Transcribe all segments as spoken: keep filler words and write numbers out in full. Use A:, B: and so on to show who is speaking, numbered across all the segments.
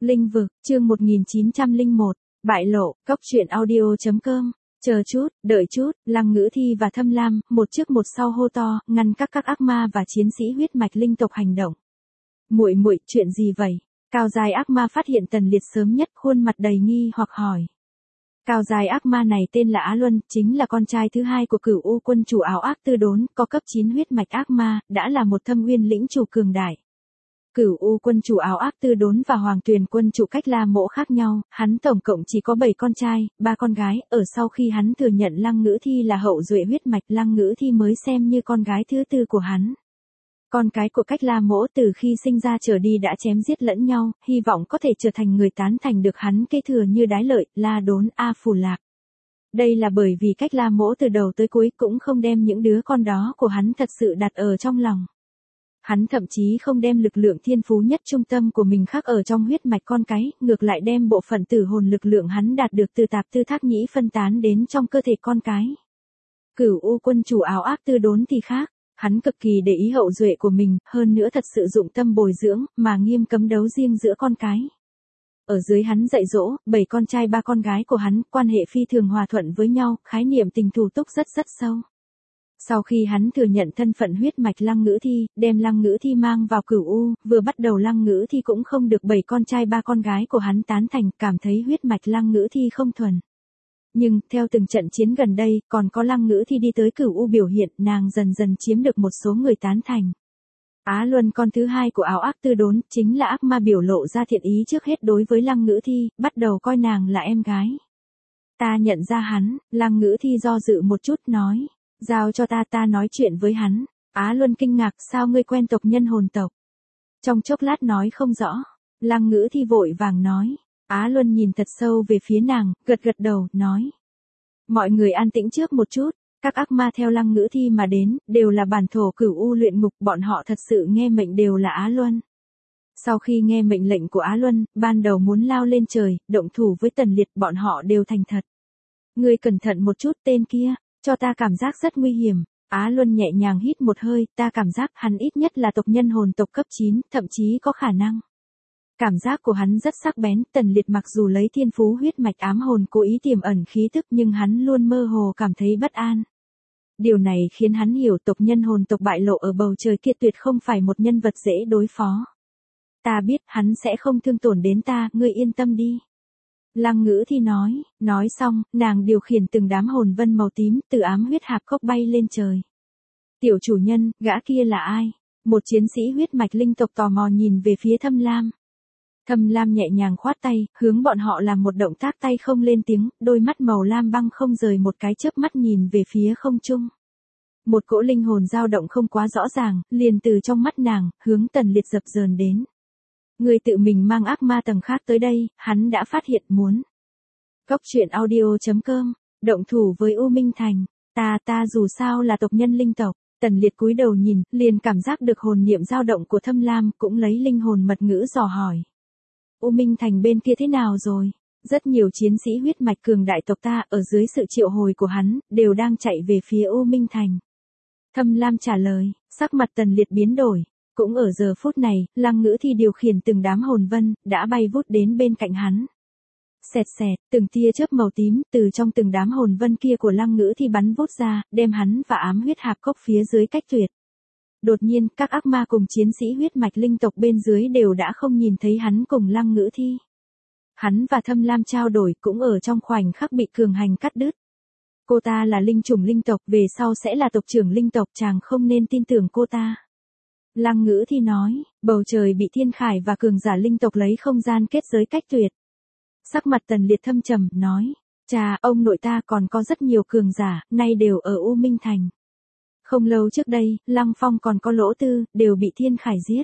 A: Linh vực, chương một nghìn chín trăm lẻ một, bại lộ, cốc truyện audio chấm com. Chờ chút, đợi chút, Lăng Ngữ Thi và Thâm Lam, một trước một sau hô to, ngăn các các ác ma và chiến sĩ huyết mạch linh tộc hành động. Muội muội, chuyện gì vậy? Cao dài ác ma phát hiện Tần Liệt sớm nhất, khuôn mặt đầy nghi hoặc hỏi. Cao dài ác ma này tên là Á Luân, chính là con trai thứ hai của Cửu U quân chủ áo ác tư đốn, có cấp chín huyết mạch ác ma, đã là một thâm uyên lĩnh chủ cường đại. Cửu U quân chủ áo ác tư đốn và Hoàng Tuyền quân chủ Cách La Mỗ khác nhau, hắn tổng cộng chỉ có bảy con trai, ba con gái, ở sau khi hắn thừa nhận Lăng Ngữ Thi là hậu duệ huyết mạch, Lăng Ngữ Thi mới xem như con gái thứ tư của hắn. Con cái của Cách La Mỗ từ khi sinh ra trở đi đã chém giết lẫn nhau, hy vọng có thể trở thành người tán thành được hắn kế thừa như Đái Lợi, La Đốn, A Phù Lạc. Đây là bởi vì Cách La Mỗ từ đầu tới cuối cũng không đem những đứa con đó của hắn thật sự đặt ở trong lòng. Hắn thậm chí không đem lực lượng thiên phú nhất trung tâm của mình khắc ở trong huyết mạch con cái, ngược lại đem bộ phận tử hồn lực lượng hắn đạt được từ Tạp Tư Thác Nhĩ phân tán đến trong cơ thể con cái. Cửu U quân chủ áo ác tư đốn thì khác, hắn cực kỳ để ý hậu duệ của mình, hơn nữa thật sự dụng tâm bồi dưỡng, mà nghiêm cấm đấu riêng giữa con cái. Ở dưới hắn dạy dỗ, bảy con trai ba con gái của hắn, quan hệ phi thường hòa thuận với nhau, khái niệm tình thù túc rất rất sâu. Sau khi hắn thừa nhận thân phận huyết mạch Lăng Ngữ Thi, đem Lăng Ngữ Thi mang vào Cửu U, vừa bắt đầu Lăng Ngữ Thi cũng không được bảy con trai ba con gái của hắn tán thành, cảm thấy huyết mạch Lăng Ngữ Thi không thuần. Nhưng, theo từng trận chiến gần đây, còn có Lăng Ngữ Thi đi tới Cửu U biểu hiện, nàng dần dần chiếm được một số người tán thành. Á Luân con thứ hai của áo ác tư đốn, chính là ác ma biểu lộ ra thiện ý trước hết đối với Lăng Ngữ Thi, bắt đầu coi nàng là em gái. Ta nhận ra hắn, Lăng Ngữ Thi do dự một chút nói. Giao cho ta, ta nói chuyện với hắn. Á Luân kinh ngạc, sao ngươi quen tộc nhân hồn tộc? Trong chốc lát nói không rõ. Lăng Ngữ Thi vội vàng nói. Á Luân nhìn thật sâu về phía nàng, gật gật đầu, nói. Mọi người an tĩnh trước một chút. Các ác ma theo Lăng Ngữ Thi mà đến, đều là bản thổ Cửu U luyện ngục, bọn họ thật sự nghe mệnh đều là Á Luân. Sau khi nghe mệnh lệnh của Á Luân, ban đầu muốn lao lên trời, động thủ với Tần Liệt, bọn họ đều thành thật. Ngươi cẩn thận một chút, tên kia. Cho ta cảm giác rất nguy hiểm. Á Luân nhẹ nhàng hít một hơi, ta cảm giác hắn ít nhất là tộc nhân hồn tộc cấp chín, thậm chí có khả năng. Cảm giác của hắn rất sắc bén, Tần Liệt mặc dù lấy thiên phú huyết mạch ám hồn cố ý tiềm ẩn khí tức nhưng hắn luôn mơ hồ cảm thấy bất an. Điều này khiến hắn hiểu tộc nhân hồn tộc bại lộ ở bầu trời kia tuyệt không phải một nhân vật dễ đối phó. Ta biết hắn sẽ không thương tổn đến ta, ngươi yên tâm đi. Lăng Ngữ Thi nói, nói xong, nàng điều khiển từng đám hồn vân màu tím từ ám huyết hạp cốc bay lên trời. Tiểu chủ nhân, gã kia là ai? Một chiến sĩ huyết mạch linh tộc tò mò nhìn về phía Thâm Lam. Thâm Lam nhẹ nhàng khoát tay, hướng bọn họ làm một động tác tay không lên tiếng, đôi mắt màu lam băng không rời một cái chớp mắt nhìn về phía không trung. Một cỗ linh hồn dao động không quá rõ ràng, liền từ trong mắt nàng, hướng Tần Liệt dập dờn đến. Người tự mình mang ác ma tầng khác tới đây, hắn đã phát hiện muốn. Cốc truyện audio chấm com, động thủ với U Minh Thành, ta ta dù sao là tộc nhân linh tộc, Tần Liệt cúi đầu nhìn, liền cảm giác được hồn niệm dao động của Thâm Lam, cũng lấy linh hồn mật ngữ dò hỏi. U Minh Thành bên kia thế nào rồi? Rất nhiều chiến sĩ huyết mạch cường đại tộc ta, ở dưới sự triệu hồi của hắn, đều đang chạy về phía U Minh Thành. Thâm Lam trả lời, sắc mặt Tần Liệt biến đổi. Cũng ở giờ phút này, Lăng Ngữ Thi điều khiển từng đám hồn vân, đã bay vút đến bên cạnh hắn. Xẹt xẹt, từng tia chớp màu tím, từ trong từng đám hồn vân kia của Lăng Ngữ Thi bắn vút ra, đem hắn và ám huyết hạp cốc phía dưới cách tuyệt. Đột nhiên, các ác ma cùng chiến sĩ huyết mạch linh tộc bên dưới đều đã không nhìn thấy hắn cùng Lăng Ngữ Thi. Hắn và Thâm Lam trao đổi cũng ở trong khoảnh khắc bị cường hành cắt đứt. Cô ta là linh chủng linh tộc, về sau sẽ là tộc trưởng linh tộc, chàng không nên tin tưởng cô ta. Lăng Ngữ Thi nói, bầu trời bị thiên khải và cường giả linh tộc lấy không gian kết giới cách tuyệt. Sắc mặt Tần Liệt thâm trầm, nói, chà, ông nội ta còn có rất nhiều cường giả, nay đều ở U Minh Thành. Không lâu trước đây, Lăng Phong còn có Lỗ Tư, đều bị thiên khải giết.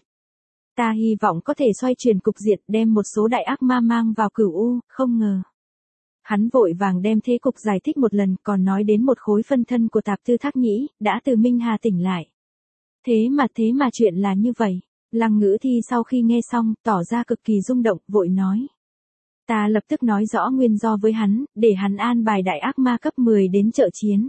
A: Ta hy vọng có thể xoay chuyển cục diện, đem một số đại ác ma mang vào Cửu U, không ngờ. Hắn vội vàng đem thế cục giải thích một lần, còn nói đến một khối phân thân của Tạp Tư Thác Nhĩ, đã từ Minh Hà tỉnh lại. Thế mà thế mà chuyện là như vậy. Lăng Ngữ Thi sau khi nghe xong, tỏ ra cực kỳ rung động, vội nói. Ta lập tức nói rõ nguyên do với hắn, để hắn an bài đại ác ma cấp mười đến trợ chiến.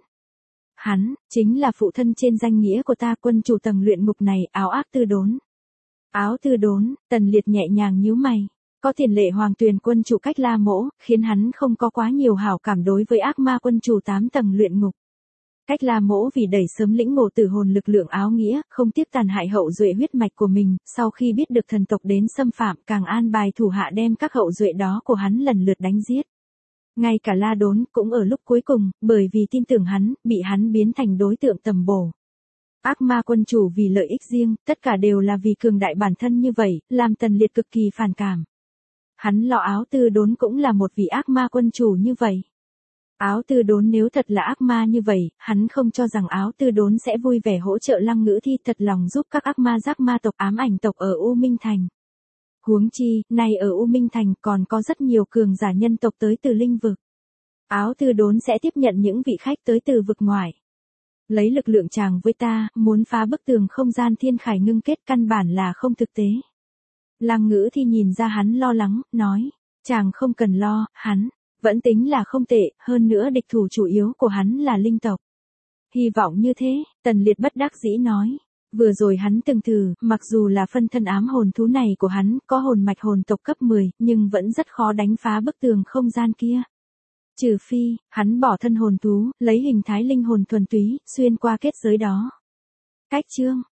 A: Hắn, chính là phụ thân trên danh nghĩa của ta, quân chủ tầng luyện ngục này, áo ác tư đốn. Áo tư đốn, Tần Liệt nhẹ nhàng nhíu mày. Có tiền lệ Hoàng Tuyền quân chủ Cách La Mỗ, khiến hắn không có quá nhiều hảo cảm đối với ác ma quân chủ tám tầng luyện ngục. Cách La Mỗ vì đẩy sớm lĩnh ngộ tử hồn lực lượng áo nghĩa, không tiếc tàn hại hậu duệ huyết mạch của mình, sau khi biết được thần tộc đến xâm phạm, càng an bài thủ hạ đem các hậu duệ đó của hắn lần lượt đánh giết. Ngay cả La Đốn cũng ở lúc cuối cùng, bởi vì tin tưởng hắn, bị hắn biến thành đối tượng tầm bổ. Ác ma quân chủ vì lợi ích riêng, tất cả đều là vì cường đại bản thân như vậy, làm Tần Liệt cực kỳ phản cảm. Hắn lo Áo Tư Đốn cũng là một vị ác ma quân chủ như vậy. Áo Tư Đốn nếu thật là ác ma như vậy, hắn không cho rằng Áo Tư Đốn sẽ vui vẻ hỗ trợ Lăng Ngữ Thi thật lòng giúp các ác ma giác ma tộc ám ảnh tộc ở U Minh Thành. Huống chi, nay ở U Minh Thành còn có rất nhiều cường giả nhân tộc tới từ linh vực. Áo Tư Đốn sẽ tiếp nhận những vị khách tới từ vực ngoài. Lấy lực lượng chàng với ta, muốn phá bức tường không gian thiên khải ngưng kết căn bản là không thực tế. Lăng Ngữ Thi nhìn ra hắn lo lắng, nói, chàng không cần lo, hắn, vẫn tính là không tệ, hơn nữa địch thủ chủ yếu của hắn là linh tộc. Hy vọng như thế, Tần Liệt bất đắc dĩ nói. Vừa rồi hắn từng thử, mặc dù là phân thân ám hồn thú này của hắn, có hồn mạch hồn tộc cấp mười, nhưng vẫn rất khó đánh phá bức tường không gian kia. Trừ phi, hắn bỏ thân hồn thú, lấy hình thái linh hồn thuần túy, xuyên qua kết giới đó. Cách chương,